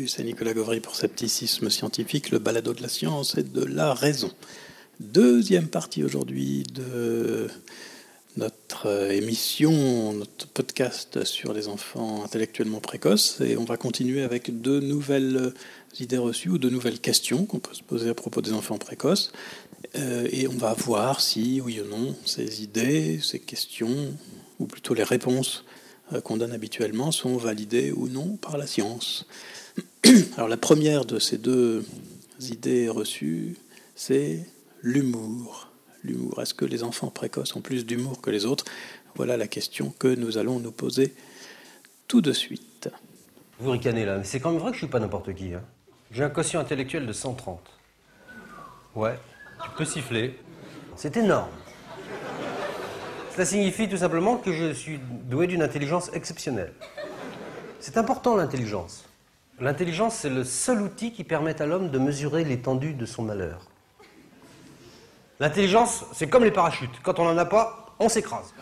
Salut, c'est Nicolas Gauvry pour Scepticisme Scientifique, le balado de la science et de la raison. Deuxième partie aujourd'hui de notre émission, notre podcast sur les enfants intellectuellement précoces. Et on va continuer avec de nouvelles idées reçues ou de nouvelles questions qu'on peut se poser à propos des enfants précoces. Et on va voir si, oui ou non, ces idées, ces questions, ou plutôt les réponses qu'on donne habituellement sont validées ou non par la science. Alors la première de ces deux idées reçues, c'est l'humour. L'humour. Est-ce que les enfants précoces ont plus d'humour que les autres ? Voilà la question que nous allons nous poser tout de suite. Vous ricanez là, mais c'est quand même vrai que je suis pas n'importe qui. J'ai un quotient intellectuel de 130. Ouais, tu peux siffler. C'est énorme. Cela signifie tout simplement que je suis doué d'une intelligence exceptionnelle. C'est important l'intelligence. L'intelligence, c'est le seul outil qui permet à l'homme de mesurer l'étendue de son malheur. L'intelligence, c'est comme les parachutes. Quand on n'en a pas, on s'écrase.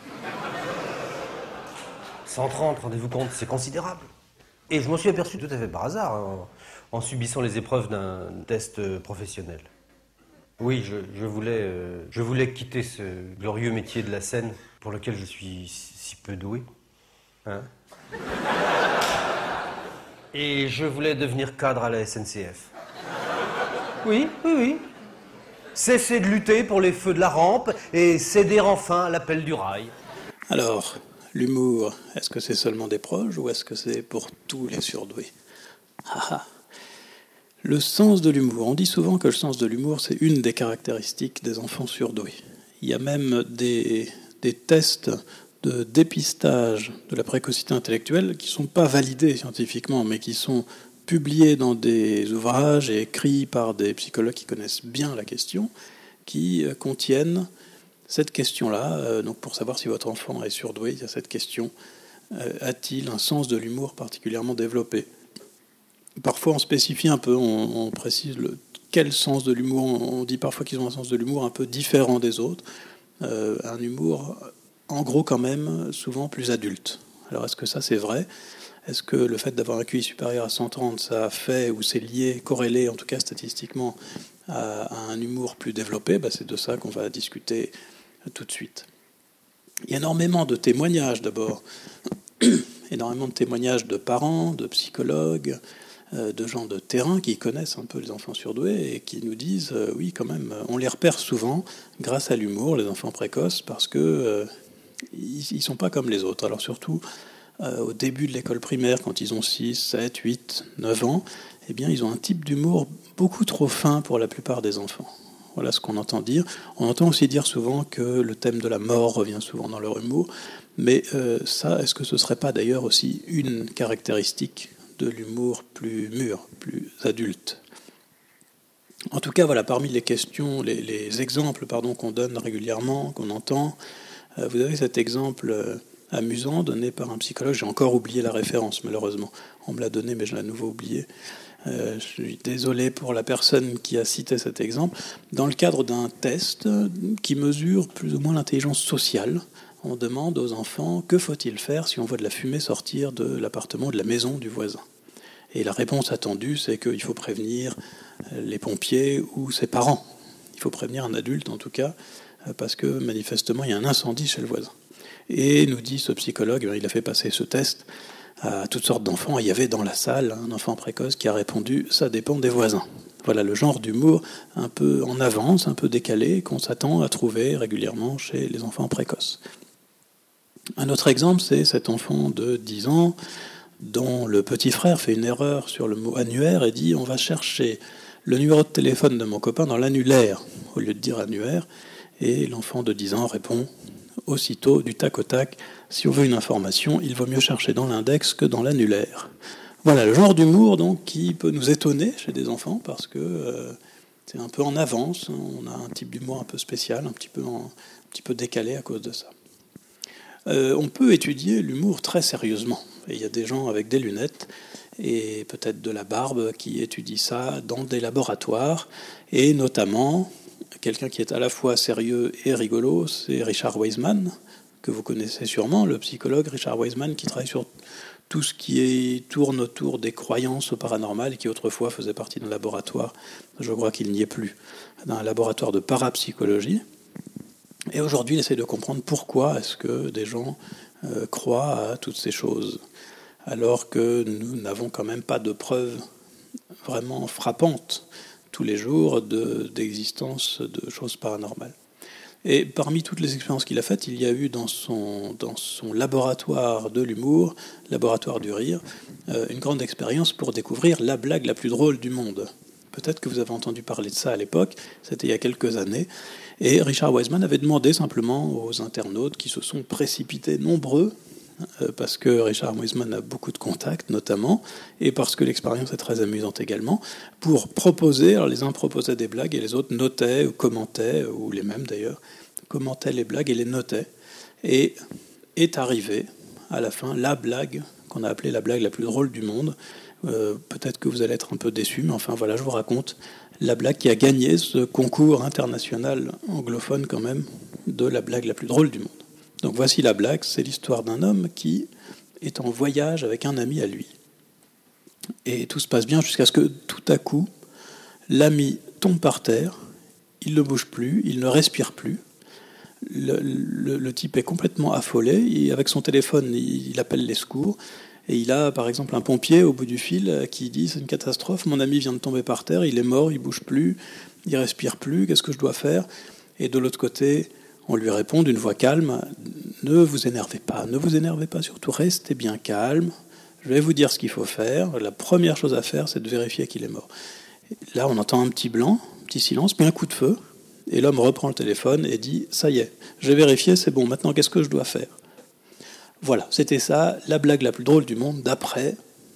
130, rendez-vous compte, c'est considérable. Et je m'en suis aperçu tout à fait par hasard, en subissant les épreuves d'un test professionnel. Oui, je voulais quitter ce glorieux métier de la scène pour lequel je suis si peu doué. Et je voulais devenir cadre à la SNCF. Oui. Cesser de lutter pour les feux de la rampe et céder enfin à l'appel du rail. Alors, l'humour, est-ce que c'est seulement des proches ou est-ce que c'est pour tous les surdoués ? Le sens de l'humour. On dit souvent que le sens de l'humour, c'est une des caractéristiques des enfants surdoués. Il y a même des tests de dépistage de la précocité intellectuelle qui ne sont pas validés scientifiquement, mais qui sont publiés dans des ouvrages et écrits par des psychologues qui connaissent bien la question, qui contiennent cette question-là. Donc pour savoir si votre enfant est surdoué, il y a cette question. A-t-il un sens de l'humour particulièrement développé ? Parfois on spécifie un peu, on précise quel sens de l'humour. On dit parfois qu'ils ont un sens de l'humour un peu différent des autres. Un humour, en gros quand même, souvent plus adulte. Alors est-ce que ça c'est vrai ? Est-ce que le fait d'avoir un QI supérieur à 130, ça fait ou c'est lié, corrélé en tout cas statistiquement à un humour plus développé ? C'est de ça qu'on va discuter tout de suite. Il y a énormément de témoignages d'abord, énormément de témoignages de parents, de psychologues, de gens de terrain qui connaissent un peu les enfants surdoués et qui nous disent oui quand même, on les repère souvent grâce à l'humour, les enfants précoces, parce que ils sont pas comme les autres. Alors surtout au début de l'école primaire, quand ils ont 6, 7, 8, 9 ans, eh bien ils ont un type d'humour beaucoup trop fin pour la plupart des enfants. Voilà ce qu'on entend dire. On entend aussi dire souvent que le thème de la mort revient souvent dans leur humour, mais ça, est-ce que ce serait pas d'ailleurs aussi une caractéristique de l'humour plus mûr, plus adulte ? En tout cas, voilà, parmi les questions, les exemples qu'on donne régulièrement, qu'on entend, vous avez cet exemple amusant donné par un psychologue. J'ai encore oublié la référence, malheureusement. On me l'a donné, mais je l'ai à nouveau oublié. Je suis désolé pour la personne qui a cité cet exemple. Dans le cadre d'un test qui mesure plus ou moins l'intelligence sociale, on demande aux enfants que faut-il faire si on voit de la fumée sortir de l'appartement ou de la maison du voisin. Et la réponse attendue, c'est qu'il faut prévenir les pompiers ou ses parents. Il faut prévenir un adulte, en tout cas, parce que manifestement, il y a un incendie chez le voisin. Et nous dit ce psychologue, il a fait passer ce test à toutes sortes d'enfants. Il y avait dans la salle un enfant précoce qui a répondu « ça dépend des voisins ». Voilà le genre d'humour un peu en avance, un peu décalé, qu'on s'attend à trouver régulièrement chez les enfants précoces. Un autre exemple, c'est cet enfant de 10 ans dont le petit frère fait une erreur sur le mot annuaire et dit « on va chercher le numéro de téléphone de mon copain dans l'annulaire » au lieu de dire annuaire. Et l'enfant de 10 ans répond aussitôt, du tac au tac, si on veut une information, il vaut mieux chercher dans l'index que dans l'annulaire. Voilà le genre d'humour donc qui peut nous étonner chez des enfants parce que c'est un peu en avance. On a un type d'humour un peu spécial, un petit peu décalé à cause de ça. On peut étudier l'humour très sérieusement. Et il y a des gens avec des lunettes et peut-être de la barbe qui étudient ça dans des laboratoires. Et notamment, quelqu'un qui est à la fois sérieux et rigolo, c'est Richard Wiseman, que vous connaissez sûrement, le psychologue Richard Wiseman, qui travaille sur tout ce qui tourne autour des croyances au paranormal, qui autrefois faisait partie d'un laboratoire, je crois qu'il n'y est plus, d'un laboratoire de parapsychologie. Et aujourd'hui, il essaie de comprendre pourquoi est-ce que des gens croient à toutes ces choses, alors que nous n'avons quand même pas de preuves vraiment frappantes tous les jours d'existence de choses paranormales. Et parmi toutes les expériences qu'il a faites, il y a eu dans son laboratoire de l'humour, laboratoire du rire, une grande expérience pour découvrir la blague la plus drôle du monde. Peut-être que vous avez entendu parler de ça à l'époque, c'était il y a quelques années. Et Richard Wiseman avait demandé simplement aux internautes qui se sont précipités nombreux, parce que Richard Wiseman a beaucoup de contacts notamment, et parce que l'expérience est très amusante également, pour proposer, alors les uns proposaient des blagues et les autres notaient ou commentaient, ou les mêmes d'ailleurs, commentaient les blagues et les notaient. Et est arrivée à la fin la blague qu'on a appelée la blague la plus drôle du monde. Peut-être que vous allez être un peu déçus, mais enfin voilà, je vous raconte la blague qui a gagné ce concours international anglophone quand même de la blague la plus drôle du monde. Donc voici la blague, c'est l'histoire d'un homme qui est en voyage avec un ami à lui. Et tout se passe bien jusqu'à ce que tout à coup, l'ami tombe par terre, il ne bouge plus, il ne respire plus. Le type est complètement affolé, et avec son téléphone, il appelle les secours. Et il a par exemple un pompier au bout du fil qui dit « c'est une catastrophe, mon ami vient de tomber par terre, il est mort, il ne bouge plus, il ne respire plus, qu'est-ce que je dois faire ?» Et de l'autre côté, on lui répond d'une voix calme « ne vous énervez pas, surtout restez bien calme, je vais vous dire ce qu'il faut faire, la première chose à faire c'est de vérifier qu'il est mort. » Là on entend un petit blanc, un petit silence, puis un coup de feu, et l'homme reprend le téléphone et dit « ça y est, j'ai vérifié, c'est bon, maintenant qu'est-ce que je dois faire ?» Voilà, c'était ça, la blague la plus drôle du monde d'après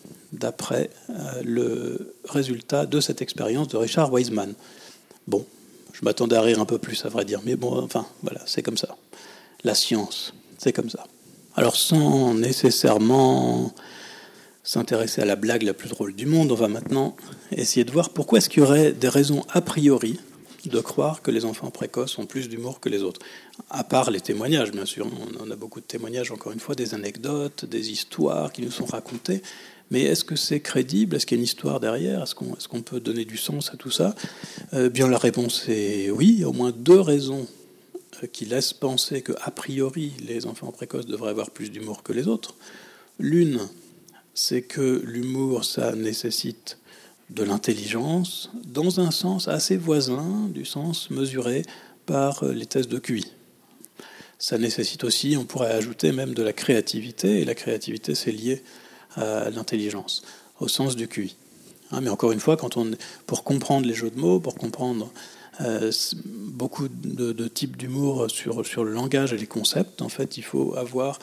le résultat de cette expérience de Richard Wiseman. Bon, je m'attendais à rire un peu plus, à vrai dire, mais bon, enfin, voilà, c'est comme ça. La science, c'est comme ça. Alors, sans nécessairement s'intéresser à la blague la plus drôle du monde, on va maintenant essayer de voir pourquoi est-ce qu'il y aurait des raisons a priori de croire que les enfants précoces ont plus d'humour que les autres. À part les témoignages, bien sûr. On a beaucoup de témoignages, encore une fois, des anecdotes, des histoires qui nous sont racontées. Mais est-ce que c'est crédible? Est-ce qu'il y a une histoire derrière? Est-ce qu'on peut donner du sens à tout ça? Bien, la réponse est oui. Il y a au moins deux raisons qui laissent penser qu'a priori, les enfants précoces devraient avoir plus d'humour que les autres. L'une, c'est que l'humour, ça nécessite de l'intelligence, dans un sens assez voisin du sens mesuré par les tests de QI. Ça nécessite aussi, on pourrait ajouter même de la créativité, et la créativité, c'est lié à l'intelligence, au sens du QI. Mais encore une fois, pour comprendre les jeux de mots, pour comprendre beaucoup de types d'humour sur le langage et les concepts, en fait, il faut avoir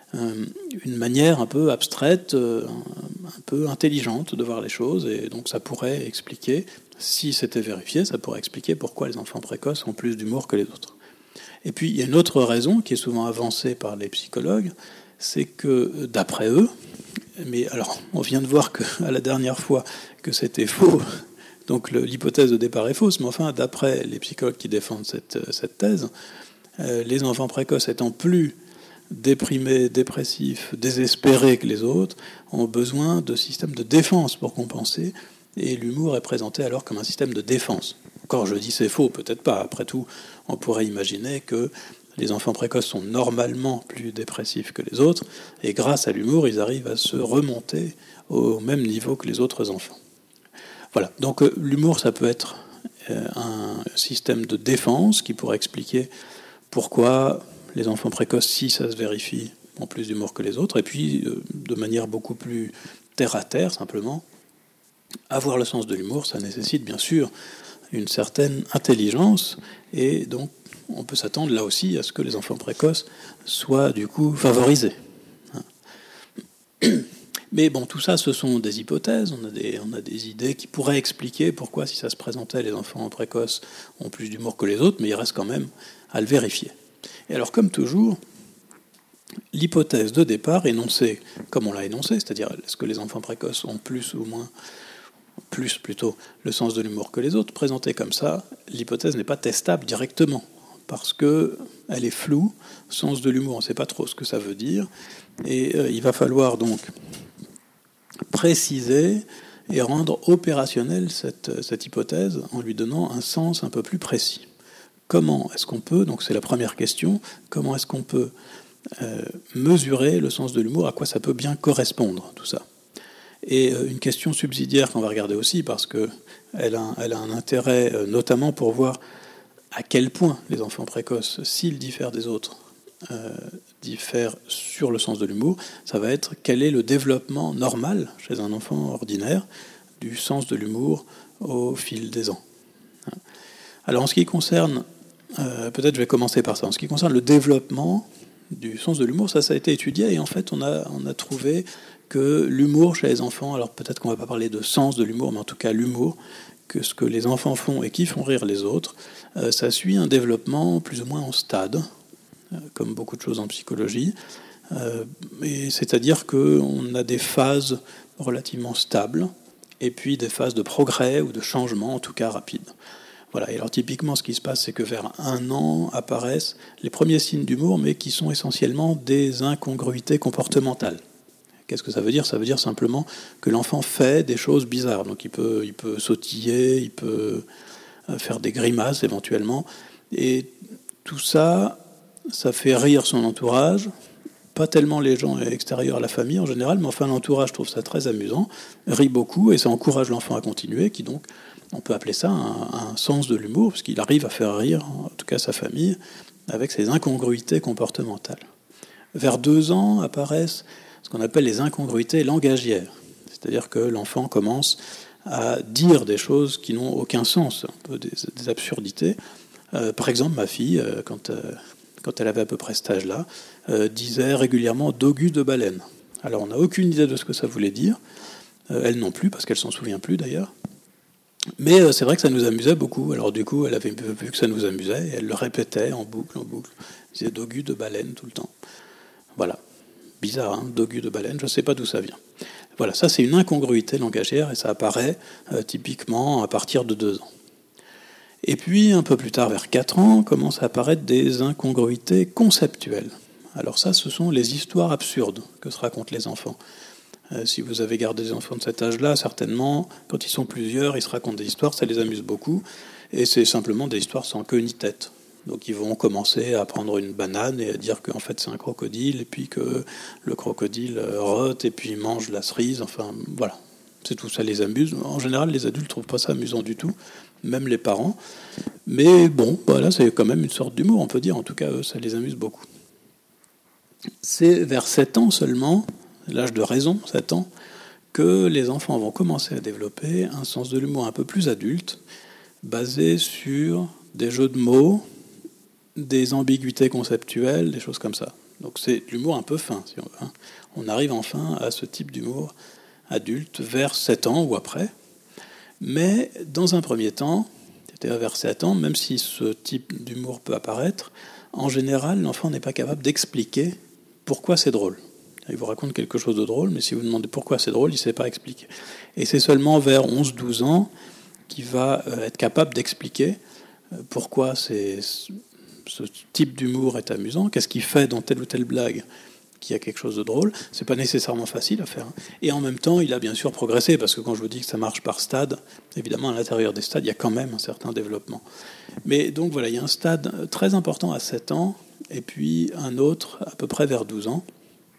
une manière un peu abstraite, un peu intelligente de voir les choses, et donc ça pourrait expliquer, si c'était vérifié, ça pourrait expliquer pourquoi les enfants précoces ont plus d'humour que les autres. Et puis il y a une autre raison qui est souvent avancée par les psychologues, c'est que d'après eux, mais alors on vient de voir à la dernière fois que c'était faux, donc l'hypothèse de départ est fausse, mais enfin d'après les psychologues qui défendent cette thèse, les enfants précoces étant plus déprimés, dépressifs, désespérés que les autres, ont besoin de systèmes de défense pour compenser, et l'humour est présenté alors comme un système de défense. Encore, je dis c'est faux, peut-être pas. Après tout, on pourrait imaginer que les enfants précoces sont normalement plus dépressifs que les autres, et grâce à l'humour, ils arrivent à se remonter au même niveau que les autres enfants. Voilà, donc l'humour, ça peut être un système de défense qui pourrait expliquer pourquoi les enfants précoces, si ça se vérifie, ont plus d'humour que les autres. Et puis, de manière beaucoup plus terre-à-terre, simplement, avoir le sens de l'humour, ça nécessite bien sûr une certaine intelligence. Et donc, on peut s'attendre là aussi à ce que les enfants précoces soient du coup favorisés. Mais bon, tout ça, ce sont des hypothèses. On a des idées qui pourraient expliquer pourquoi, si ça se présentait, les enfants précoces ont plus d'humour que les autres, mais il reste quand même à le vérifier. Et alors, comme toujours, l'hypothèse de départ énoncée comme on l'a énoncé, c'est-à-dire est-ce que les enfants précoces ont plus ou moins, plutôt, le sens de l'humour que les autres, présentée comme ça, l'hypothèse n'est pas testable directement parce qu'elle est floue. Sens de l'humour, on ne sait pas trop ce que ça veut dire. Et il va falloir donc préciser et rendre opérationnelle cette hypothèse en lui donnant un sens un peu plus précis. Comment est-ce qu'on peut, donc c'est la première question, comment est-ce qu'on peut mesurer le sens de l'humour, à quoi ça peut bien correspondre, tout ça. Et une question subsidiaire qu'on va regarder aussi, parce qu'elle a un intérêt notamment pour voir à quel point les enfants précoces, s'ils diffèrent des autres, diffèrent sur le sens de l'humour, ça va être quel est le développement normal chez un enfant ordinaire du sens de l'humour au fil des ans. Alors en ce qui concerne, peut-être je vais commencer par ça, en ce qui concerne le développement du sens de l'humour, ça a été étudié et en fait on a trouvé que l'humour chez les enfants, alors peut-être qu'on ne va pas parler de sens de l'humour, mais en tout cas l'humour, que ce que les enfants font et qui font rire les autres, ça suit un développement plus ou moins en stade, comme beaucoup de choses en psychologie, et c'est-à-dire qu'on a des phases relativement stables, et puis des phases de progrès ou de changement, en tout cas rapides. Voilà. Et alors typiquement, ce qui se passe, c'est que vers 1 an apparaissent les premiers signes d'humour, mais qui sont essentiellement des incongruités comportementales. Qu'est-ce que ça veut dire ? Ça veut dire simplement que l'enfant fait des choses bizarres. Donc il peut sautiller, il peut faire des grimaces éventuellement. Et tout ça, ça fait rire son entourage. Pas tellement les gens extérieurs à la famille en général, mais enfin l'entourage trouve ça très amusant, rit beaucoup et ça encourage l'enfant à continuer, qui donc, on peut appeler ça un sens de l'humour, parce qu'il arrive à faire rire, en tout cas sa famille, avec ses incongruités comportementales. Vers 2 ans apparaissent ce qu'on appelle les incongruités langagières, c'est-à-dire que l'enfant commence à dire des choses qui n'ont aucun sens, un peu des absurdités. Par exemple, ma fille, quand elle avait à peu près cet âge-là, disait régulièrement « dogu de baleine ». Alors on n'a aucune idée de ce que ça voulait dire, elle non plus, parce qu'elle s'en souvient plus d'ailleurs. Mais c'est vrai que ça nous amusait beaucoup. Alors du coup, elle avait vu que ça nous amusait, et elle le répétait en boucle. Elle disait « dogu de baleine » tout le temps. Voilà. Bizarre, hein, dogu de baleine, je ne sais pas d'où ça vient. Voilà, ça c'est une incongruité langagière, et ça apparaît typiquement à partir de 2 ans. Et puis, un peu plus tard, vers 4 ans, commencent à apparaître des incongruités conceptuelles. Alors ça, ce sont les histoires absurdes que se racontent les enfants. Si vous avez gardé des enfants de cet âge-là, certainement, quand ils sont plusieurs, ils se racontent des histoires, ça les amuse beaucoup. Et c'est simplement des histoires sans queue ni tête. Donc ils vont commencer à prendre une banane et à dire qu'en fait c'est un crocodile, et puis que le crocodile rote, et puis mange la cerise, enfin voilà. C'est tout, ça les amuse. En général, les adultes ne trouvent pas ça amusant du tout, même les parents. Mais bon, voilà, c'est quand même une sorte d'humour, on peut dire. En tout cas, eux, ça les amuse beaucoup. C'est vers 7 ans seulement, l'âge de raison, 7 ans, que les enfants vont commencer à développer un sens de l'humour un peu plus adulte, basé sur des jeux de mots, des ambiguïtés conceptuelles, des choses comme ça. Donc c'est de l'humour un peu fin, si on veut. On arrive enfin à ce type d'humour adulte vers 7 ans ou après. Mais dans un premier temps, c'est-à-dire vers 7 ans, même si ce type d'humour peut apparaître, en général, l'enfant n'est pas capable d'expliquer pourquoi c'est drôle. Il vous raconte quelque chose de drôle, mais si vous demandez pourquoi c'est drôle, il ne sait pas expliquer. Et c'est seulement vers 11-12 ans qu'il va être capable d'expliquer pourquoi ce type d'humour est amusant, qu'est-ce qu'il fait dans telle ou telle blague qui a quelque chose de drôle. C'est pas nécessairement facile à faire. Et en même temps, il a bien sûr progressé, parce que quand je vous dis que ça marche par stade, évidemment, à l'intérieur des stades, il y a quand même un certain développement. Mais donc voilà, il y a un stade très important à 7 ans, et puis un autre à peu près vers 12 ans.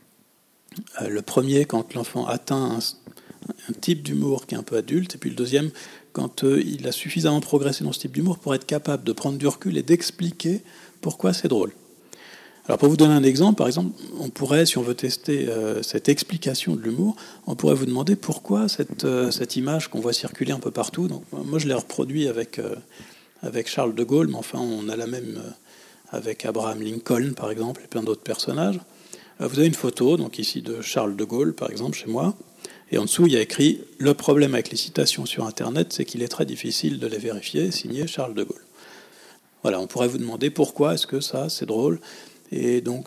Le premier, quand l'enfant atteint un type d'humour qui est un peu adulte, et puis le deuxième, quand il a suffisamment progressé dans ce type d'humour pour être capable de prendre du recul et d'expliquer pourquoi c'est drôle. Alors pour vous donner un exemple, par exemple, on pourrait, si on veut tester cette explication de l'humour, on pourrait vous demander pourquoi cette image qu'on voit circuler un peu partout. Donc, moi, je l'ai reproduit avec Charles de Gaulle, mais enfin, on a la même avec Abraham Lincoln, par exemple, et plein d'autres personnages. Vous avez une photo, donc ici, de Charles de Gaulle, par exemple, chez moi, et en dessous, il y a écrit « Le problème avec les citations sur Internet, c'est qu'il est très difficile de les vérifier, signé Charles de Gaulle ». Voilà, on pourrait vous demander pourquoi est-ce que ça, c'est drôle. Et donc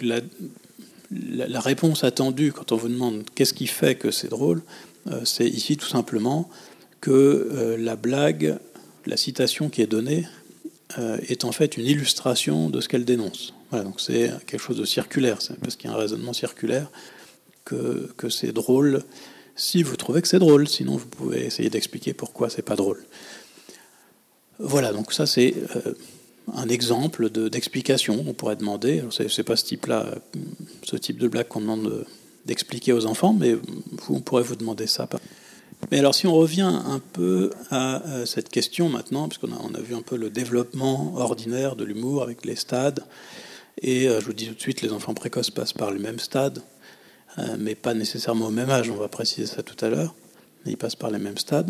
la réponse attendue quand on vous demande qu'est-ce qui fait que c'est drôle, c'est ici tout simplement que la blague, la citation qui est donnée, est en fait une illustration de ce qu'elle dénonce. Voilà, donc c'est quelque chose de circulaire, c'est parce qu'il y a un raisonnement circulaire que c'est drôle si vous trouvez que c'est drôle, sinon vous pouvez essayer d'expliquer pourquoi c'est pas drôle. Voilà, donc ça c'est un exemple d'explication. On pourrait demander, c'est pas ce type de blague qu'on demande d'expliquer aux enfants, mais on pourrait vous demander ça. Mais alors si on revient un peu à cette question maintenant, puisqu'on a vu un peu le développement ordinaire de l'humour avec les stades, et je vous dis tout de suite, les enfants précoces passent par les mêmes stades, mais pas nécessairement au même âge, on va préciser ça tout à l'heure, mais ils passent par les mêmes stades.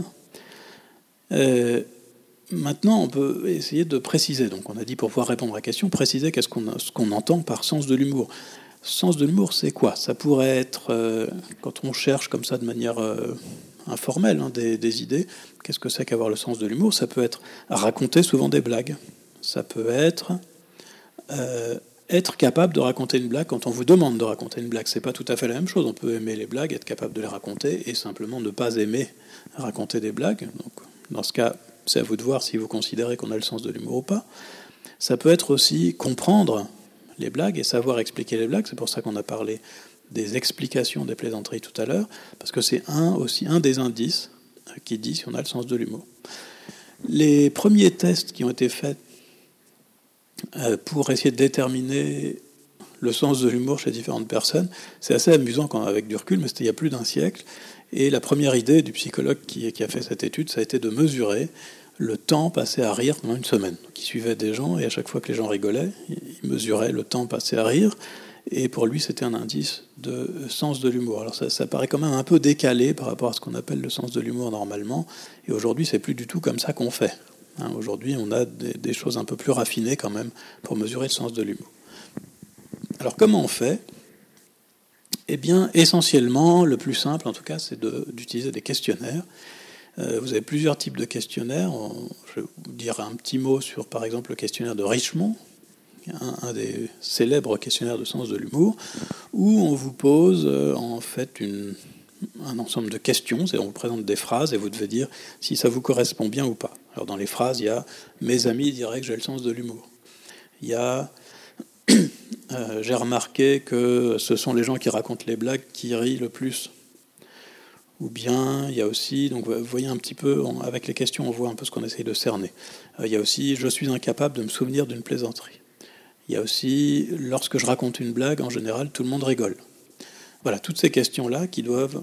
Maintenant, on peut essayer de préciser. Donc, on a dit, pour pouvoir répondre à la question, préciser ce qu'on entend par sens de l'humour. Sens de l'humour, c'est quoi? Ça pourrait être, quand on cherche comme ça de manière informelle des idées, qu'est-ce que c'est qu'avoir le sens de l'humour? Ça peut être raconter souvent des blagues. Ça peut être capable de raconter une blague quand on vous demande de raconter une blague. C'est pas tout à fait la même chose. On peut aimer les blagues, être capable de les raconter, et simplement ne pas aimer raconter des blagues. Donc, dans ce cas, c'est à vous de voir si vous considérez qu'on a le sens de l'humour ou pas. Ça peut être aussi comprendre les blagues et savoir expliquer les blagues. C'est pour ça qu'on a parlé des explications des plaisanteries tout à l'heure, parce que c'est aussi un des indices qui dit si on a le sens de l'humour. Les premiers tests qui ont été faits pour essayer de déterminer le sens de l'humour chez différentes personnes, c'est assez amusant avec du recul, mais c'était il y a plus d'1 siècle. Et la première idée du psychologue qui a fait cette étude, ça a été de mesurer le temps passé à rire pendant une semaine. Donc, il suivait des gens, et à chaque fois que les gens rigolaient, il mesurait le temps passé à rire, et pour lui, c'était un indice de sens de l'humour. Alors ça paraît quand même un peu décalé par rapport à ce qu'on appelle le sens de l'humour normalement, et aujourd'hui, c'est plus du tout comme ça qu'on fait. Aujourd'hui, on a des choses un peu plus raffinées quand même pour mesurer le sens de l'humour. Alors, comment on fait ? Eh bien, essentiellement, le plus simple, en tout cas, c'est d'utiliser des questionnaires. Vous avez plusieurs types de questionnaires. Je vais vous dire un petit mot sur, par exemple, le questionnaire de Richemont, un des célèbres questionnaires de sens de l'humour, où on vous pose en fait un ensemble de questions. On vous présente des phrases et vous devez dire si ça vous correspond bien ou pas. Alors, dans les phrases, il y a « Mes amis diraient que j'ai le sens de l'humour ». Il y a j'ai remarqué que ce sont les gens qui racontent les blagues qui rient le plus. Ou bien, il y a aussi, donc vous voyez un petit peu, avec les questions, on voit un peu ce qu'on essaye de cerner. Il y a aussi, je suis incapable de me souvenir d'une plaisanterie. Il y a aussi, lorsque je raconte une blague, en général, tout le monde rigole. Voilà, toutes ces questions-là qui doivent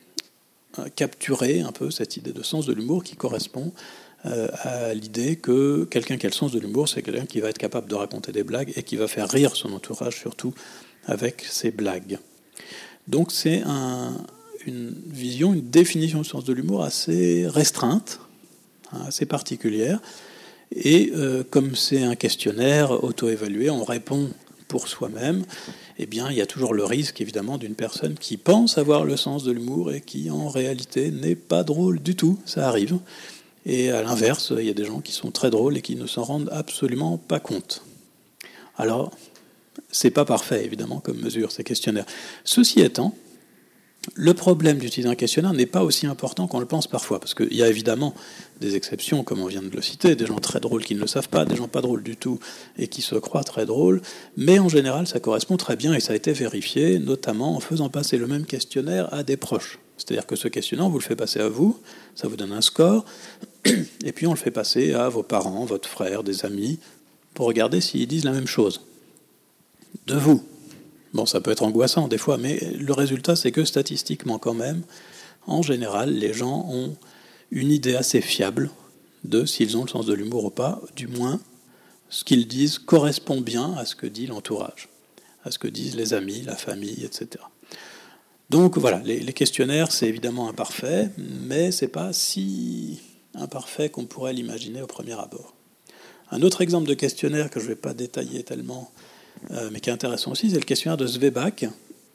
capturer un peu cette idée de sens de l'humour qui correspond à l'idée que quelqu'un qui a le sens de l'humour, c'est quelqu'un qui va être capable de raconter des blagues et qui va faire rire son entourage, surtout avec ses blagues. Donc c'est une vision, une définition du sens de l'humour assez restreinte, assez particulière. Et comme c'est un questionnaire auto-évalué, on répond pour soi-même, eh bien, il y a toujours le risque, évidemment, d'une personne qui pense avoir le sens de l'humour et qui, en réalité, n'est pas drôle du tout. Ça arrive. Et à l'inverse, il y a des gens qui sont très drôles et qui ne s'en rendent absolument pas compte. Alors, c'est pas parfait, évidemment, comme mesure, ces questionnaires. Ceci étant, le problème d'utiliser un questionnaire n'est pas aussi important qu'on le pense parfois, parce qu'il y a évidemment des exceptions, comme on vient de le citer, des gens très drôles qui ne le savent pas, des gens pas drôles du tout et qui se croient très drôles, mais en général, ça correspond très bien et ça a été vérifié, notamment en faisant passer le même questionnaire à des proches. C'est-à-dire que ce questionnaire, on vous le fait passer à vous, ça vous donne un score, et puis on le fait passer à vos parents, votre frère, des amis, pour regarder s'ils disent la même chose de vous. Bon, ça peut être angoissant des fois, mais le résultat, c'est que statistiquement quand même, en général, les gens ont une idée assez fiable de s'ils ont le sens de l'humour ou pas, du moins, ce qu'ils disent correspond bien à ce que dit l'entourage, à ce que disent les amis, la famille, etc. Donc voilà, les questionnaires, c'est évidemment imparfait, mais c'est pas si imparfait qu'on pourrait l'imaginer au premier abord. Un autre exemple de questionnaire que je ne vais pas détailler tellement, mais qui est intéressant aussi, c'est le questionnaire de Sveback,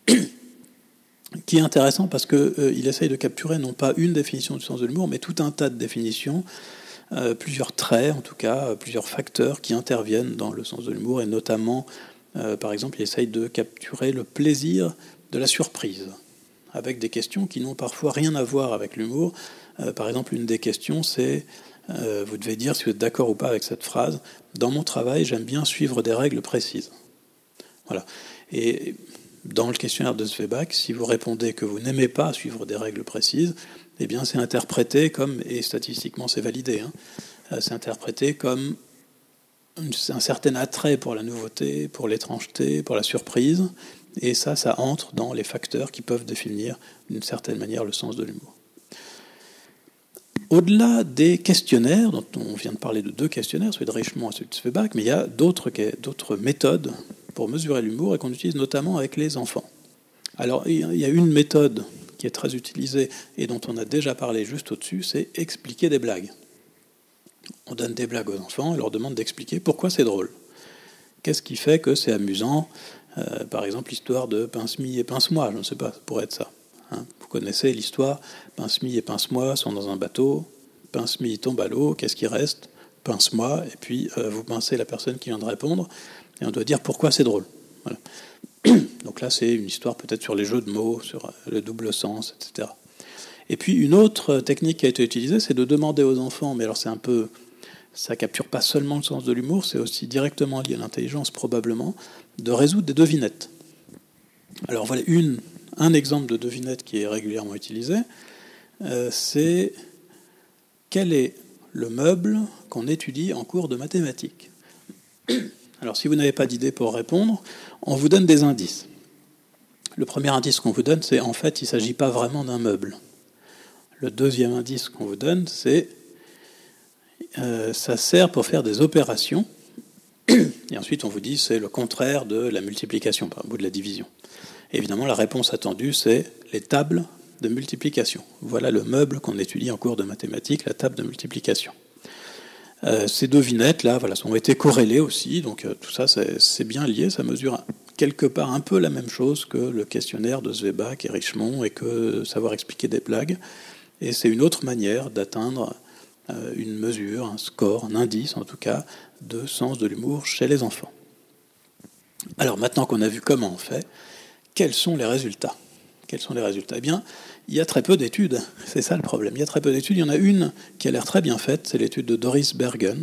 qui est intéressant parce qu'il essaye de capturer non pas une définition du sens de l'humour, mais tout un tas de définitions, plusieurs traits, en tout cas, plusieurs facteurs qui interviennent dans le sens de l'humour, et notamment, par exemple, il essaye de capturer le plaisir de la surprise, avec des questions qui n'ont parfois rien à voir avec l'humour. Par exemple, une des questions, c'est Vous devez dire si vous êtes d'accord ou pas avec cette phrase. Dans mon travail, j'aime bien suivre des règles précises. Voilà. Et dans le questionnaire de Sveback, si vous répondez que vous n'aimez pas suivre des règles précises, eh bien c'est interprété comme, et statistiquement c'est validé, c'est interprété comme un certain attrait pour la nouveauté, pour l'étrangeté, pour la surprise, et ça entre dans les facteurs qui peuvent définir d'une certaine manière le sens de l'humour. Au-delà des questionnaires, dont on vient de parler de 2 questionnaires, celui de Richemont et celui de Sveback, mais il y a d'autres méthodes pour mesurer l'humour et qu'on utilise notamment avec les enfants. Alors, il y a une méthode qui est très utilisée et dont on a déjà parlé juste au-dessus, c'est expliquer des blagues. On donne des blagues aux enfants et leur demande d'expliquer pourquoi c'est drôle. Qu'est-ce qui fait que c'est amusant ? Par exemple, l'histoire de Pince-Mie et Pince-Moi, je ne sais pas, ça pourrait être ça. Vous connaissez l'histoire, Pince-Mie et Pince-Moi sont dans un bateau, Pince-Mie tombe à l'eau, qu'est-ce qui reste ? Pince-Moi, et puis vous pincez la personne qui vient de répondre, et on doit dire pourquoi c'est drôle. Voilà. Donc là, c'est une histoire peut-être sur les jeux de mots, sur le double sens, etc. Et puis une autre technique qui a été utilisée, c'est de demander aux enfants, mais alors ça capture pas seulement le sens de l'humour, c'est aussi directement lié à l'intelligence probablement, de résoudre des devinettes. Alors voilà un exemple de devinette qui est régulièrement utilisé, c'est quel est le meuble qu'on étudie en cours de mathématiques. Alors si vous n'avez pas d'idée pour répondre, on vous donne des indices. Le premier indice qu'on vous donne, c'est en fait il ne s'agit pas vraiment d'un meuble. Le deuxième indice qu'on vous donne, c'est ça sert pour faire des opérations. Et ensuite on vous dit c'est le contraire de la multiplication, par bout de la division. Évidemment, la réponse attendue, c'est les tables de multiplication. Voilà le meuble qu'on étudie en cours de mathématiques, la table de multiplication. Ces devinettes-là ont été corrélées aussi, donc tout ça, c'est bien lié, ça mesure quelque part un peu la même chose que le questionnaire de Sveback et Richemont et que savoir expliquer des blagues. Et c'est une autre manière d'atteindre une mesure, un score, un indice en tout cas, de sens de l'humour chez les enfants. Alors maintenant qu'on a vu comment on fait, quels sont les résultats ? Eh bien, il y a très peu d'études, c'est ça le problème. Il y a très peu d'études. Il y en a une qui a l'air très bien faite, c'est l'étude de Doris Bergen,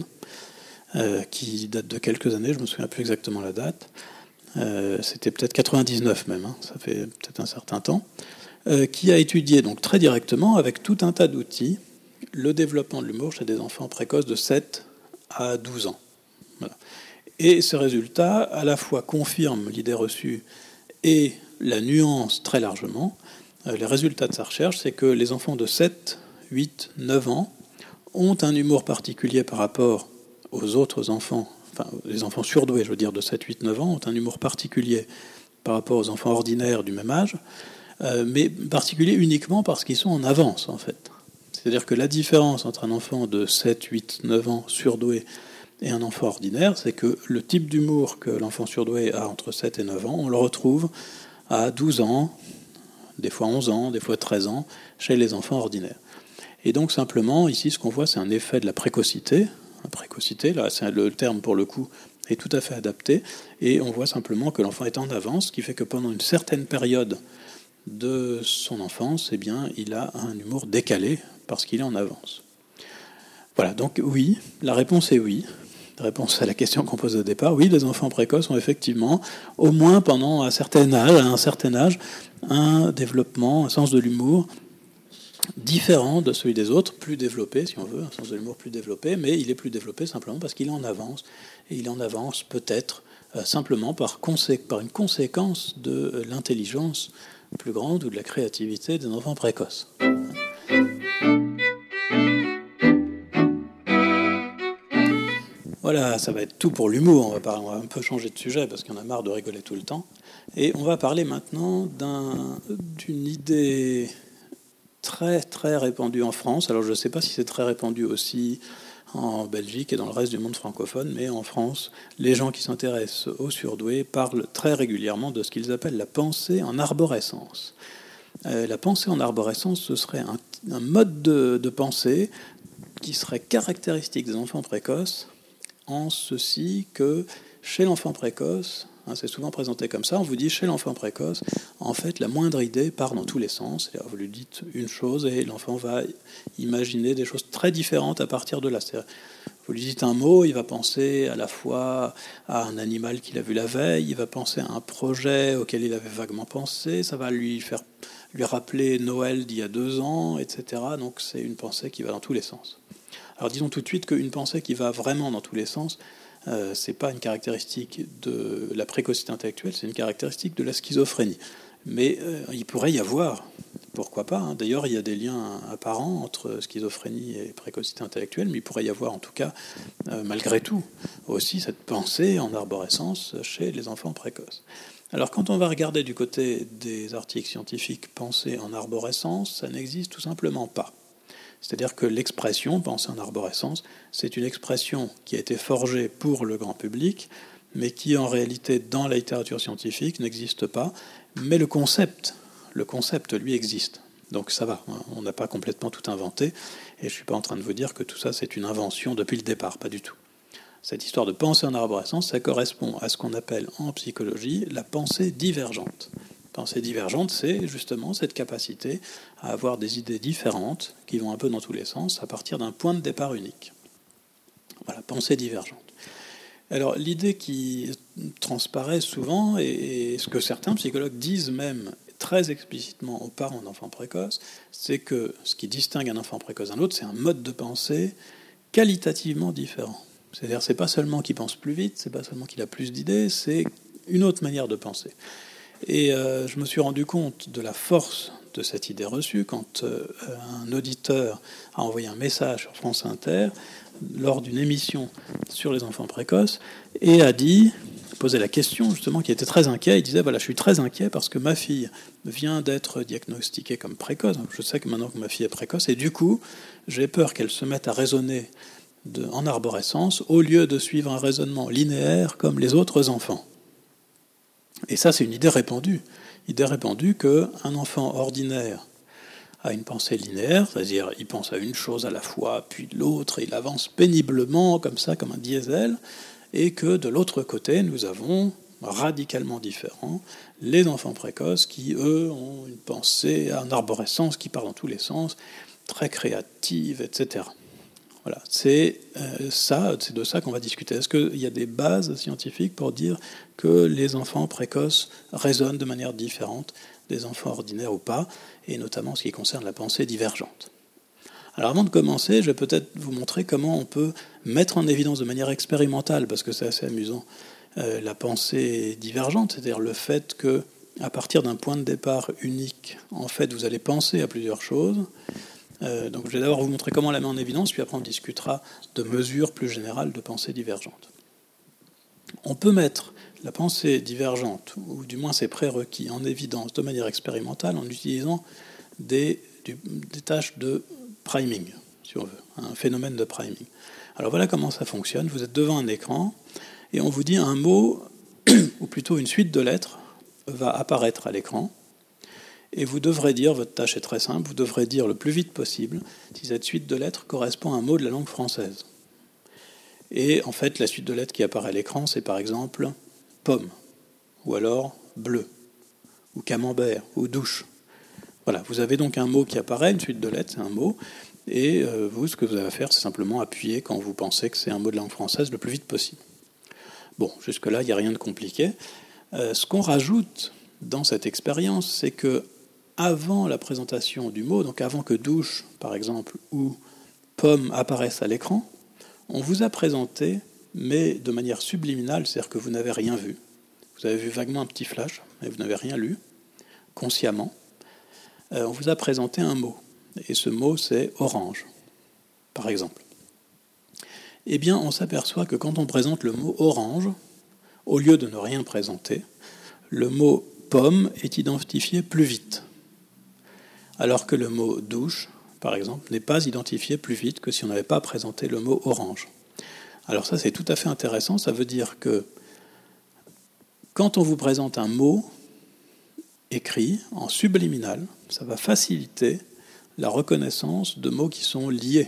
qui date de quelques années, je ne me souviens plus exactement la date. C'était peut-être 99 même, ça fait peut-être un certain temps, qui a étudié donc très directement, avec tout un tas d'outils, le développement de l'humour chez des enfants précoces de 7 à 12 ans. Voilà. Et ces résultats, à la fois confirment l'idée reçue et la nuance très largement. Les résultats de sa recherche, c'est que les enfants de 7, 8, 9 ans ont un humour particulier par rapport aux autres enfants, enfin les enfants surdoués, je veux dire, de 7, 8, 9 ans, ont un humour particulier par rapport aux enfants ordinaires du même âge, mais particulier uniquement parce qu'ils sont en avance, en fait. C'est-à-dire que la différence entre un enfant de 7, 8, 9 ans surdoué et un enfant ordinaire, c'est que le type d'humour que l'enfant surdoué a entre 7 et 9 ans, on le retrouve à 12 ans, des fois 11 ans, des fois 13 ans, chez les enfants ordinaires. Et donc simplement, ici, ce qu'on voit, c'est un effet de la précocité. La précocité, là, c'est le terme pour le coup, est tout à fait adapté. Et on voit simplement que l'enfant est en avance, ce qui fait que pendant une certaine période de son enfance, eh bien, il a un humour décalé parce qu'il est en avance. Voilà, donc oui, la réponse est oui. Réponse à la question qu'on pose au départ, oui, les enfants précoces ont effectivement, au moins pendant un certain âge, un développement, un sens de l'humour différent de celui des autres, plus développé, si on veut, un sens de l'humour plus développé, mais il est plus développé simplement parce qu'il est en avance. Et il est en avance peut-être simplement par une conséquence de l'intelligence plus grande ou de la créativité des enfants précoces. Voilà, ça va être tout pour l'humour. On va un peu changer de sujet parce qu'on a marre de rigoler tout le temps. Et on va parler maintenant d'une idée très très répandue en France. Alors je ne sais pas si c'est très répandu aussi en Belgique et dans le reste du monde francophone, mais en France, les gens qui s'intéressent aux surdoués parlent très régulièrement de ce qu'ils appellent la pensée en arborescence. La pensée en arborescence, ce serait un mode de pensée qui serait caractéristique des enfants précoces, en ceci que chez l'enfant précoce, C'est souvent présenté comme ça. On vous dit, chez l'enfant précoce, en fait, la moindre idée part dans tous les sens. C'est-à-dire, vous lui dites une chose et l'enfant va imaginer des choses très différentes à partir de là. C'est-à-dire, vous lui dites un mot, il va penser à la fois à un animal qu'il a vu la veille, il va penser à un projet auquel il avait vaguement pensé, ça va lui rappeler Noël d'il y a 2 ans, etc. Donc c'est une pensée qui va dans tous les sens. Alors disons tout de suite qu'une pensée qui va vraiment dans tous les sens, c'est pas une caractéristique de la précocité intellectuelle, c'est une caractéristique de la schizophrénie. Mais il pourrait y avoir, pourquoi pas, d'ailleurs il y a des liens apparents entre schizophrénie et précocité intellectuelle, mais il pourrait y avoir en tout cas, malgré tout, aussi cette pensée en arborescence chez les enfants précoces. Alors quand on va regarder du côté des articles scientifiques pensée en arborescence, ça n'existe tout simplement pas. C'est-à-dire que l'expression pensée en arborescence, c'est une expression qui a été forgée pour le grand public, mais qui en réalité dans la littérature scientifique n'existe pas. Mais le concept, lui, existe. Donc ça va, on n'a pas complètement tout inventé, et je ne suis pas en train de vous dire que tout ça c'est une invention depuis le départ, pas du tout. Cette histoire de pensée en arborescence, ça correspond à ce qu'on appelle en psychologie la pensée divergente. Pensée divergente, c'est justement cette capacité à avoir des idées différentes qui vont un peu dans tous les sens à partir d'un point de départ unique. Voilà, pensée divergente. Alors l'idée qui transparaît souvent, et ce que certains psychologues disent même très explicitement aux parents d'enfants précoces, c'est que ce qui distingue un enfant précoce d'un autre, c'est un mode de pensée qualitativement différent. C'est-à-dire, c'est pas seulement qu'il pense plus vite, c'est pas seulement qu'il a plus d'idées, c'est une autre manière de penser. Et je me suis rendu compte de la force de cette idée reçue quand un auditeur a envoyé un message sur France Inter lors d'une émission sur les enfants précoces et a posé la question justement, qui était très inquiet. Il disait, voilà, je suis très inquiet parce que ma fille vient d'être diagnostiquée comme précoce. Je sais que maintenant que ma fille est précoce et du coup, j'ai peur qu'elle se mette à raisonner en arborescence au lieu de suivre un raisonnement linéaire comme les autres enfants. Et ça, c'est une idée répandue. Idée répandue qu'un enfant ordinaire a une pensée linéaire, c'est-à-dire il pense à une chose à la fois, puis l'autre, et il avance péniblement, comme ça, comme un diesel, et que de l'autre côté, nous avons, radicalement différents, les enfants précoces qui, eux, ont une pensée en arborescence qui part dans tous les sens, très créative, etc. Voilà, c'est de ça qu'on va discuter. Est-ce qu'il y a des bases scientifiques pour dire que les enfants précoces raisonnent de manière différente des enfants ordinaires ou pas, et notamment en ce qui concerne la pensée divergente? Alors avant de commencer, je vais peut-être vous montrer comment on peut mettre en évidence de manière expérimentale, parce que c'est assez amusant, la pensée divergente, c'est-à-dire le fait que, à partir d'un point de départ unique, en fait, vous allez penser à plusieurs choses. Donc je vais d'abord vous montrer comment on la met en évidence, puis après on discutera de mesures plus générales de pensée divergente. On peut mettre la pensée divergente, ou du moins ses prérequis, en évidence de manière expérimentale en utilisant des tâches de priming, si on veut, un phénomène de priming. Alors voilà comment ça fonctionne. Vous êtes devant un écran et on vous dit un mot, ou plutôt une suite de lettres, va apparaître à l'écran. Et vous devrez dire, votre tâche est très simple, vous devrez dire le plus vite possible si cette suite de lettres correspond à un mot de la langue française. Et en fait, la suite de lettres qui apparaît à l'écran, c'est par exemple pomme, ou alors bleu, ou camembert, ou douche. Voilà, vous avez donc un mot qui apparaît, une suite de lettres, c'est un mot, et vous, ce que vous avez à faire, c'est simplement appuyer quand vous pensez que c'est un mot de langue française le plus vite possible. Bon, jusque-là, il n'y a rien de compliqué. Ce qu'on rajoute dans cette expérience, c'est que avant la présentation du mot, donc avant que douche, par exemple, ou pomme apparaissent à l'écran, on vous a présenté, mais de manière subliminale, c'est-à-dire que vous n'avez rien vu. Vous avez vu vaguement un petit flash, mais vous n'avez rien lu, consciemment. On vous a présenté un mot, et ce mot, c'est orange, par exemple. Eh bien, on s'aperçoit que quand on présente le mot orange, au lieu de ne rien présenter, le mot pomme est identifié plus vite. Alors que le mot douche, par exemple, n'est pas identifié plus vite que si on n'avait pas présenté le mot orange. Alors ça, c'est tout à fait intéressant. Ça veut dire que quand on vous présente un mot écrit en subliminal, ça va faciliter la reconnaissance de mots qui sont liés.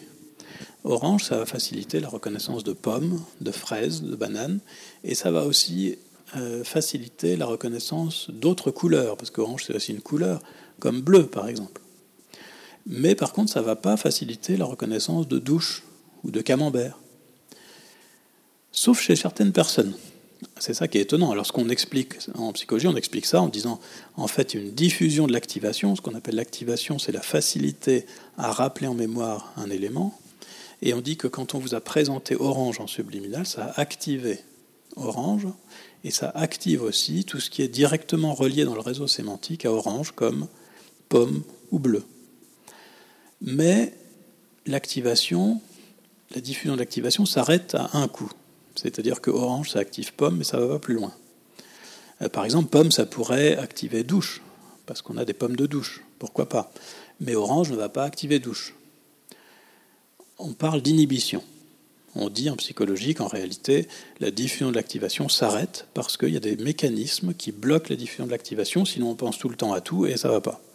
Orange, ça va faciliter la reconnaissance de pommes, de fraises, de bananes, et ça va aussi faciliter la reconnaissance d'autres couleurs, parce qu'orange c'est aussi une couleur, comme bleu par exemple. Mais par contre, ça ne va pas faciliter la reconnaissance de douche ou de camembert. Sauf chez certaines personnes. C'est ça qui est étonnant. Alors, ce qu'on explique en psychologie, on explique ça en disant, en fait, une diffusion de l'activation. Ce qu'on appelle l'activation, c'est la facilité à rappeler en mémoire un élément. Et on dit que quand on vous a présenté orange en subliminal, ça a activé orange, et ça active aussi tout ce qui est directement relié dans le réseau sémantique à orange, comme pomme ou bleu. Mais l'activation, la diffusion de l'activation s'arrête à un coup. C'est-à-dire que orange, ça active pomme, mais ça ne va pas plus loin. Par exemple, pomme, ça pourrait activer douche, parce qu'on a des pommes de douche, pourquoi pas. Mais orange ne va pas activer douche. On parle d'inhibition. On dit en psychologie qu'en réalité, la diffusion de l'activation s'arrête parce qu'il y a des mécanismes qui bloquent la diffusion de l'activation, sinon on pense tout le temps à tout et ça ne va pas.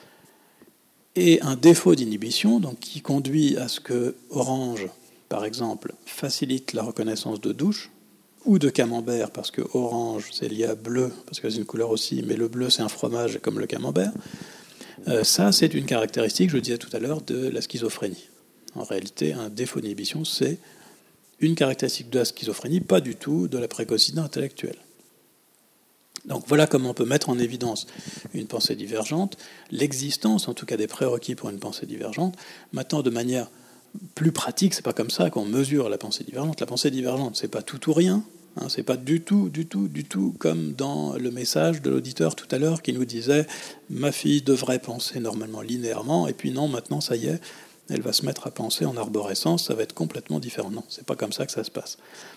Et un défaut d'inhibition, donc, qui conduit à ce que orange, par exemple, facilite la reconnaissance de douche, ou de camembert, parce que orange, c'est lié à bleu, parce que c'est une couleur aussi, mais le bleu, c'est un fromage comme le camembert. Ça, c'est une caractéristique, je le disais tout à l'heure, de la schizophrénie. En réalité, un défaut d'inhibition, c'est une caractéristique de la schizophrénie, pas du tout de la précocité intellectuelle. Donc voilà comment on peut mettre en évidence une pensée divergente, l'existence en tout cas des prérequis pour une pensée divergente. Maintenant, de manière plus pratique, c'est pas comme ça qu'on mesure la pensée divergente. La pensée divergente, c'est pas tout ou rien, hein, c'est pas du tout comme dans le message de l'auditeur tout à l'heure qui nous disait « ma fille devrait penser normalement linéairement, et puis non, maintenant ça y est, elle va se mettre à penser en arborescence, ça va être complètement différent ». Non, c'est pas comme ça que ça se passe.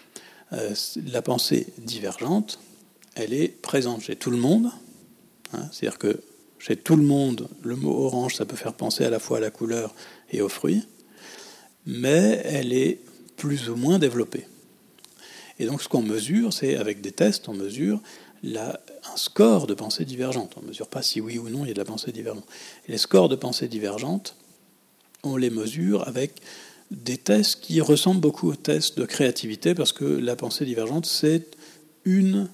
La pensée divergente, elle est présente chez tout le monde, hein, c'est-à-dire que chez tout le monde, le mot orange, ça peut faire penser à la fois à la couleur et aux fruits, mais elle est plus ou moins développée. Et donc ce qu'on mesure, c'est avec des tests, on mesure un score de pensée divergente. On ne mesure pas si oui ou non il y a de la pensée divergente. Et les scores de pensée divergente, on les mesure avec des tests qui ressemblent beaucoup aux tests de créativité, parce que la pensée divergente, c'est une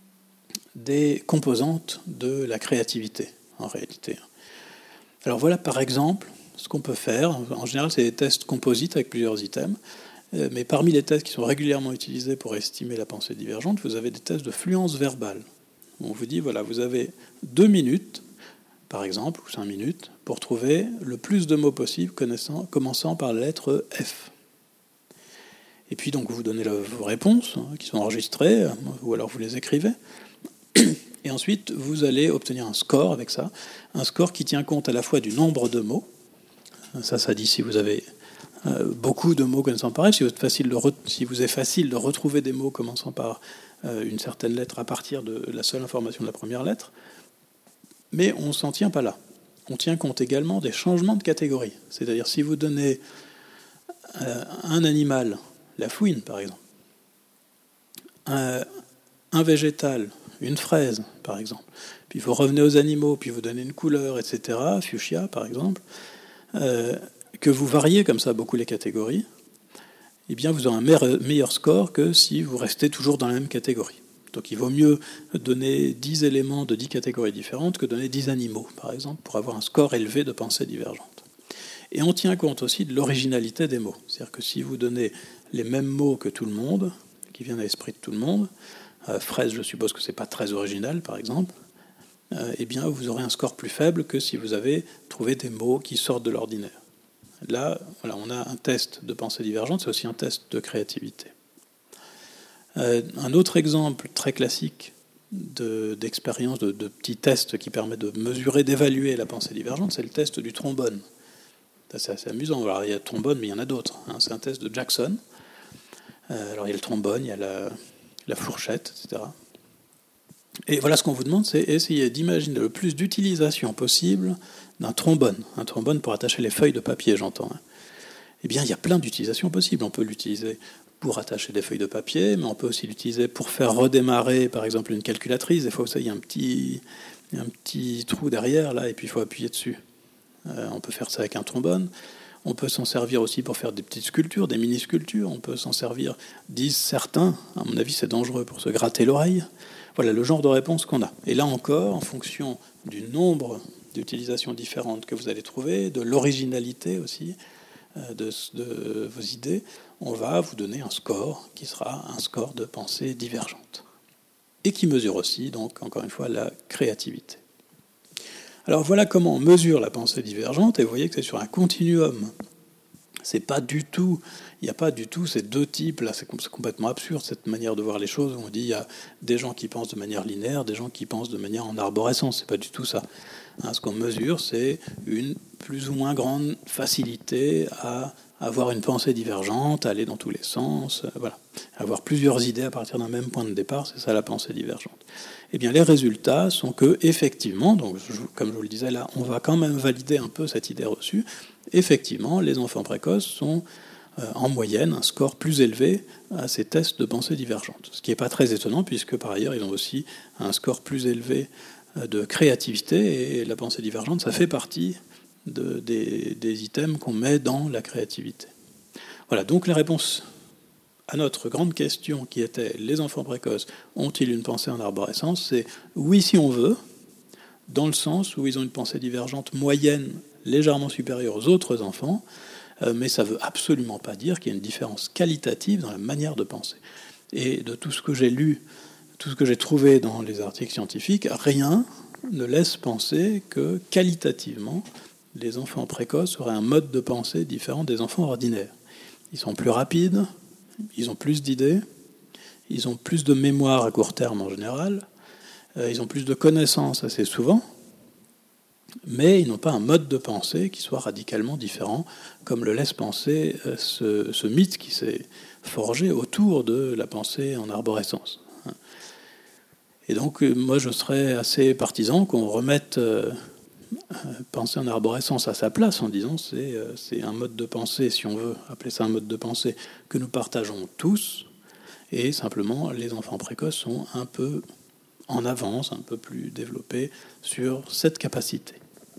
des composantes de la créativité, en réalité. Alors voilà, par exemple, ce qu'on peut faire. En général, c'est des tests composites avec plusieurs items, mais parmi les tests qui sont régulièrement utilisés pour estimer la pensée divergente, vous avez des tests de fluence verbale. On vous dit, voilà, vous avez 2 minutes, par exemple, ou 5 minutes, pour trouver le plus de mots possible commençant par la lettre F. Et puis, donc, vous donnez vos réponses, qui sont enregistrées, ou alors vous les écrivez. Et ensuite, vous allez obtenir un score avec ça, un score qui tient compte à la fois du nombre de mots. Ça dit si vous avez beaucoup de mots connaissant par F, si vous est facile de retrouver des mots commençant par une certaine lettre à partir de la seule information de la première lettre. Mais on ne s'en tient pas là. On tient compte également des changements de catégorie. C'est-à-dire, si vous donnez un animal, la fouine par exemple, un végétal, une fraise par exemple, puis vous revenez aux animaux, puis vous donnez une couleur, etc., fuchsia par exemple, que vous variez comme ça beaucoup les catégories, eh bien vous aurez un meilleur score que si vous restez toujours dans la même catégorie. Donc il vaut mieux donner 10 éléments de 10 catégories différentes que donner 10 animaux, par exemple, pour avoir un score élevé de pensée divergente. Et on tient compte aussi de l'originalité des mots. C'est-à-dire que si vous donnez les mêmes mots que tout le monde, qui viennent à l'esprit de tout le monde, fraise, je suppose que c'est pas très original, par exemple, eh bien vous aurez un score plus faible que si vous avez trouvé des mots qui sortent de l'ordinaire. Là, voilà, on a un test de pensée divergente, c'est aussi un test de créativité. Un autre exemple très classique d'expérience, de petits tests qui permet de mesurer, d'évaluer la pensée divergente, c'est le test du trombone. C'est assez amusant. Alors, il y a le trombone, mais il y en a d'autres. C'est un test de Jackson. Alors il y a le trombone, il y a la fourchette, etc. Et voilà, ce qu'on vous demande, c'est essayer d'imaginer le plus d'utilisation possible d'un trombone. Un trombone pour attacher les feuilles de papier, j'entends. Eh bien, il y a plein d'utilisations possibles. On peut l'utiliser pour attacher des feuilles de papier, mais on peut aussi l'utiliser pour faire redémarrer, par exemple, une calculatrice. Des fois, il y a un petit trou derrière, là, et puis il faut appuyer dessus. On peut faire ça avec un trombone. On peut s'en servir aussi pour faire des petites sculptures, des mini-sculptures. On peut s'en servir, disent certains, à mon avis c'est dangereux, pour se gratter l'oreille. Voilà le genre de réponse qu'on a. Et là encore, en fonction du nombre d'utilisations différentes que vous allez trouver, de l'originalité aussi de vos idées, on va vous donner un score qui sera un score de pensée divergente. Et qui mesure aussi, donc, encore une fois, la créativité. Alors voilà comment on mesure la pensée divergente, et vous voyez que c'est sur un continuum. C'est pas du tout, il n'y a pas du tout ces deux types, là c'est complètement absurde cette manière de voir les choses, où on dit il y a des gens qui pensent de manière linéaire, des gens qui pensent de manière en arborescence, c'est pas du tout ça. Ce qu'on mesure, c'est une plus ou moins grande facilité à avoir une pensée divergente, à aller dans tous les sens, voilà. Avoir plusieurs idées à partir d'un même point de départ, c'est ça la pensée divergente. Eh bien, les résultats sont que, effectivement, donc, comme je vous le disais là, on va quand même valider un peu cette idée reçue. Effectivement, les enfants précoces ont en moyenne un score plus élevé à ces tests de pensée divergente. Ce qui n'est pas très étonnant, puisque par ailleurs, ils ont aussi un score plus élevé de créativité, et la pensée divergente, ça fait partie des items qu'on met dans la créativité. Voilà, donc la réponse à notre grande question qui était « Les enfants précoces ont-ils une pensée en arborescence ?» c'est « Oui, si on veut », dans le sens où ils ont une pensée divergente moyenne légèrement supérieure aux autres enfants, mais ça ne veut absolument pas dire qu'il y a une différence qualitative dans la manière de penser. Et de tout ce que j'ai lu, tout ce que j'ai trouvé dans les articles scientifiques, rien ne laisse penser que qualitativement, les enfants précoces auraient un mode de pensée différent des enfants ordinaires. Ils sont plus rapides, ils ont plus d'idées, ils ont plus de mémoire à court terme en général, ils ont plus de connaissances assez souvent, mais ils n'ont pas un mode de pensée qui soit radicalement différent, comme le laisse penser ce mythe qui s'est forgé autour de la pensée en arborescence. Et donc, moi, je serais assez partisan qu'on remette penser en arborescence à sa place en disant c'est un mode de pensée, si on veut appeler ça un mode de pensée, que nous partageons tous, et simplement les enfants précoces sont un peu en avance, un peu plus développés sur cette capacité.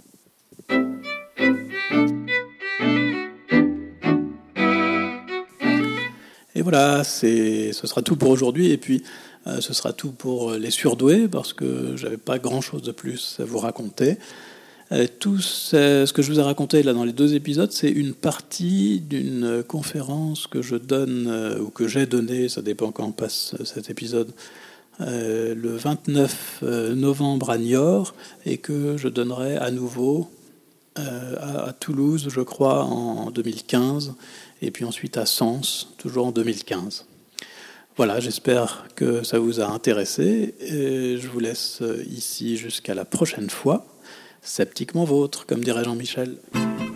Et voilà, ce sera tout pour aujourd'hui, et puis ce sera tout pour les surdoués, parce que j'avais pas grand-chose de plus à vous raconter. Tout ce que je vous ai raconté là dans les 2 épisodes, c'est une partie d'une conférence que je donne, ou que j'ai donnée, ça dépend quand on passe cet épisode, le 29 novembre à Niort, et que je donnerai à nouveau à Toulouse, je crois, en 2015, et puis ensuite à Sens, toujours en 2015. Voilà, j'espère que ça vous a intéressé, et je vous laisse ici jusqu'à la prochaine fois. Sceptiquement vôtre, comme dirait Jean-Michel.